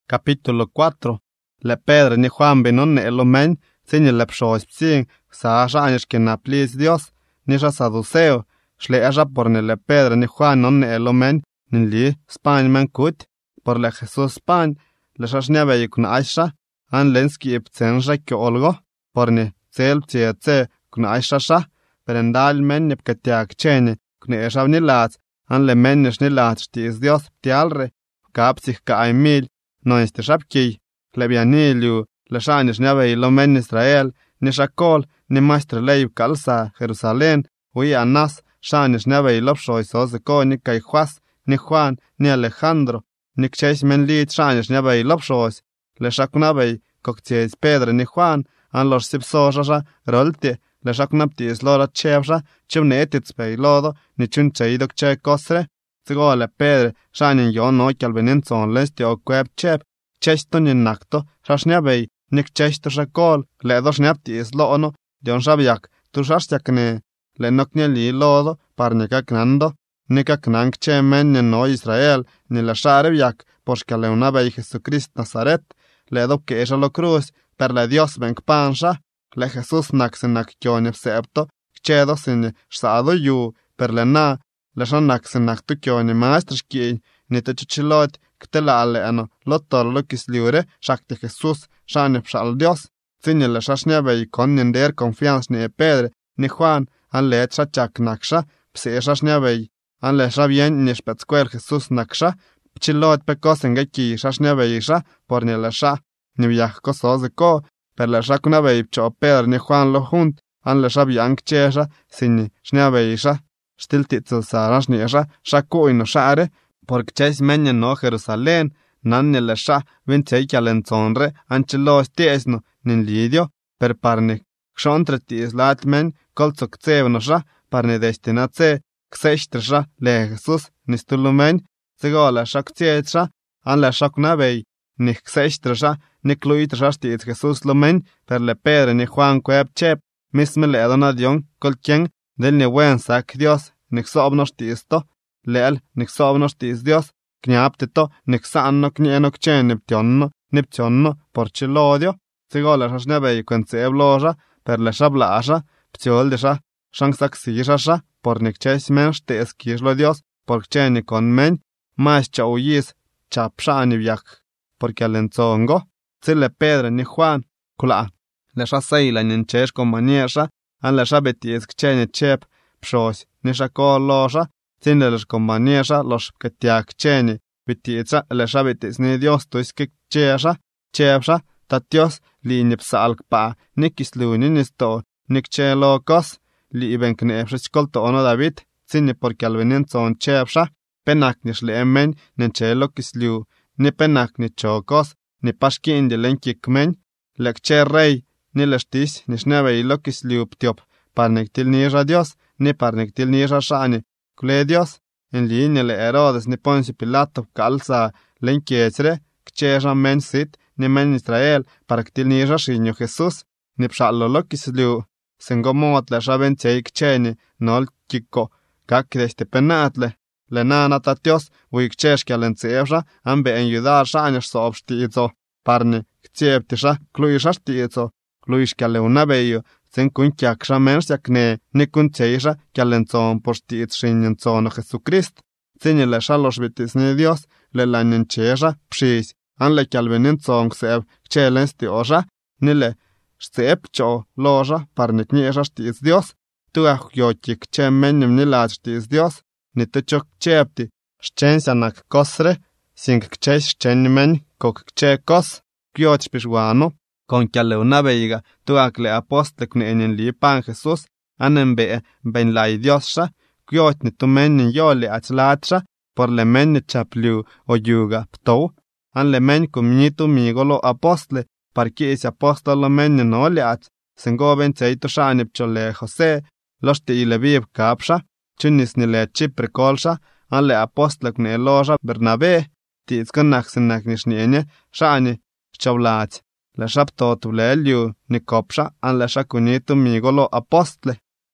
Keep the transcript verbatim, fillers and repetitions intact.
Capítulo cuatro. Le Pedro ni Juan benon ne lo men, sin le pshos psing, sa años que na plis Dios, ni ja saduceo, shle aja por ne le Pedro ni Juan non ne lo men, ni li Spain man kut, por le Jesús Spain, le shashnia be kun aisha, an lenski iptsenja ke olgo, por ne cel tse kun aisha sha, perendal men ne pketiak chene, kun eshav ni lat, an le men ni lat stis Dios ptialre, kapsich ka aimil, no este shapki, klebianiliu, le shanis nave lo men Israel, ni shakol, ni maestre leib kalsa, Jerusalén, ui anas, shanis nave lopshoi sozeko, ni kai Juas, ni Juan, ni Alejandro, ni kcheis men lit shanis nave lopshois, le shaknave, kokties Pedro ni Juan, an los sipsosha, rolte, le shaknaptis lora chevsha, chivnetit spei lodo, ni chuncheidok che kosre, Zgole Pedro, shanin yon no kalbenenson lesti o kweb chep, chesto ni nakto, shashnabei, nik chesto shakol, le dos nepti is loono, dion shabiak, tu shashtiakne, le nokneli lodo, parnika knando, nika knank che men ni no Israel, ni la sharebiak, poshka le unabei Jesucrist Nazaret, le do que esha lo cruz, per le Dios benk pansha, le Jesus naksen nak kyon septo, chedo sin shado yu, per le na, le shanak sin nak tu kyon maestr shkin, ni te chichilot, ktela ale ano, lottor lukis liure, shakti Jesus, shanip shal Dios, sinye le shashnebe kon ninder confiance ni Pedro, ni Juan, an le shachak naksha, pse shashnebe, an le shabien ni spetskwel Jesus naksha, chilot pekos engeki shashnebe isha, por ni le sha, ni viaj kosoze ko, per le shakunebe cho Pedro ni Juan lo junt, an le shabian kchesha, sinye shnebe isha, stiltitzel sarash ni isha, shaku ino share, porque ches menye no Jerusalén, nan ne le sha, vintei kalenzonre, anchelo stiesno, nin lidio, per parne, xontre tis latmen, kolzok tsevno sha, parne destinatse, kseshtre sha, le Jesus, nistulumen, zegola shak tsetsha, an le shak nabei, ni kseshtre sha, ni kluit sha stis Jesus lumen, per le Pedro ni Juan kweb chep, misme le donadion, kolkien, del ni wen sak Dios, ni xobno stisto, leel niksobno stis Dios, kniaptito, niksanno knieno kchen niptionno, niptionno, porci lodio, zigola shashnebei kwentseb loja, per le shablasha, ptioldeša, shanksaksisha, por nikches men shtes kislo Dios, por kchen nikon men, mas chauyis, chapshani viak, porque alenzongo, zile Pedro ni Juan, kula, le shaseila ninchesh komaniesha, an le shabetis kchen chep, pshos, nishako loja, Tine los compañeros los que te acheni, vititza le shabitis ni Dios tu iskik chesha, chesha, tatios li nipsalk pa, nikis luni nisto, nikche locos, li iben knepsh kolto ono David, tine porque alvenin son chesha, penak nis le emen, nenche lokis liu, ni penak ni chocos, ni pashkin de lenkikmen, lekche rey, ni lestis, ni sneve lokis liu ptiop, parnektil ni Dios, ni parnektil ni shani. Kule Dios, en línea le Herodes ni Poncio Pilato calza lenkiechre, kchesha men sit, ni men Israel, para ktil ni rashinyo Jesús, ni pshalo lokis liu, sengomot le shaben tei kcheni, nol kiko, kak deste penatle, le nana tatios, ui kcheshka lentsevsha, ambe en yudar shanyos so obstizo, parni, ktieptisha, kluisha stizo, kluishka le unabeyo, Sen kun kyaksha mensjakne, ni kun tseisha, kyalenzon postit shinyenzono Jesucrist. Sen le shalos vitis ni Dios, le lanen chesha, pshis, an le kyalvenenzon kseb, kchelens tiosha, ni le seb cho loja, parnik niesha stis Dios. Tu ahjotik kchemenim ni lad stis Dios, ni te chok chepti, shchensanak kosre, sink kchesh chenmen, kok kchekos, kyot pishwano. Con que le una veiga, tu akle apostle kne en li pan Jesús, anen be ben la Diosha, kyot ni tu men yole atlacha, por le men chapliu o yuga pto, an le men kumnitu migolo apostle, parki ese apostolo men no le at, sengo ben teito shanip chole José, los te ile bib kapsha, chunis ni le chipre kolsha, an le apostle kne loja Bernabé, tiz kanak senak nishniene, shani, chavlat. La shapto tulelju ni kopsha an la shakunitu migolo apostle.